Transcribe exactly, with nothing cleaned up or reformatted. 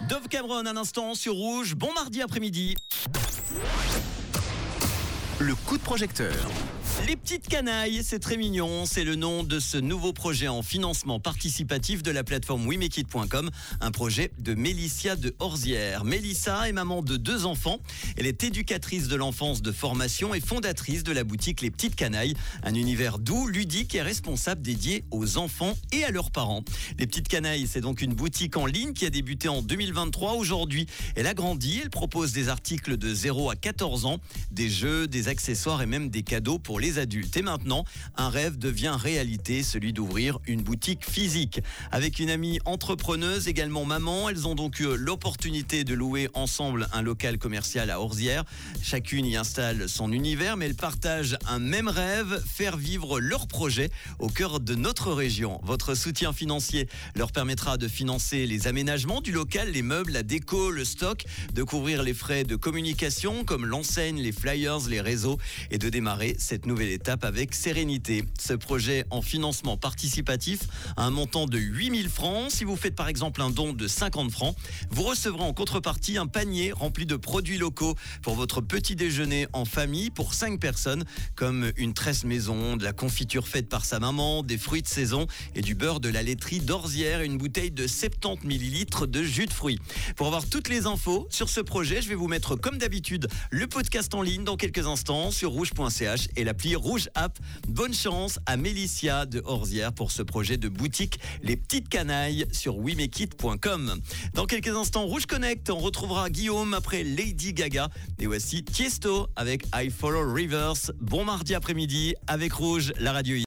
Dove Cameron, un instant sur Rouge. Bon mardi après-midi. Le coup de projecteur. Les petites canailles, c'est très mignon. C'est le nom de ce nouveau projet en financement participatif de la plateforme we make it point com. Un projet de Mélissia de Horzières. Mélissa est maman de deux enfants. Elle est éducatrice de l'enfance de formation et fondatrice de la boutique Les Petites Canailles. Un univers doux, ludique et responsable dédié aux enfants et à leurs parents. Les Petites Canailles, c'est donc une boutique en ligne qui a débuté en deux mille vingt-trois. Aujourd'hui, elle a grandi. Elle propose des articles de zéro à quatorze ans, des jeux, des accessoires et même des cadeaux pour les adultes. Et maintenant, un rêve devient réalité, celui d'ouvrir une boutique physique. Avec une amie entrepreneuse, également maman, elles ont donc eu l'opportunité de louer ensemble un local commercial à Horzières. Chacune y installe son univers, mais elles partagent un même rêve, faire vivre leur projet au cœur de notre région. Votre soutien financier leur permettra de financer les aménagements du local, les meubles, la déco, le stock, de couvrir les frais de communication comme l'enseigne, les flyers, les réseaux et de démarrer cette nouvelle étape avec sérénité. Ce projet en financement participatif a un montant de huit mille francs. Si vous faites par exemple un don de cinquante francs, vous recevrez en contrepartie un panier rempli de produits locaux pour votre petit déjeuner en famille pour cinq personnes, comme une tresse maison, de la confiture faite par sa maman, des fruits de saison et du beurre de la laiterie d'Horzières et une bouteille de soixante-dix millilitres de jus de fruits. Pour avoir toutes les infos sur ce projet, je vais vous mettre comme d'habitude le podcast en ligne dans quelques instants sur rouge point c h et l'appli Rouge App. Bonne chance à Mélissia de Horzières pour ce projet de boutique Les Petites Canailles sur we make it point com. Dans quelques instants, Rouge Connect, on retrouvera Guillaume après Lady Gaga. Et voici Tiesto avec I Follow Rivers. Bon mardi après-midi avec Rouge, la radio.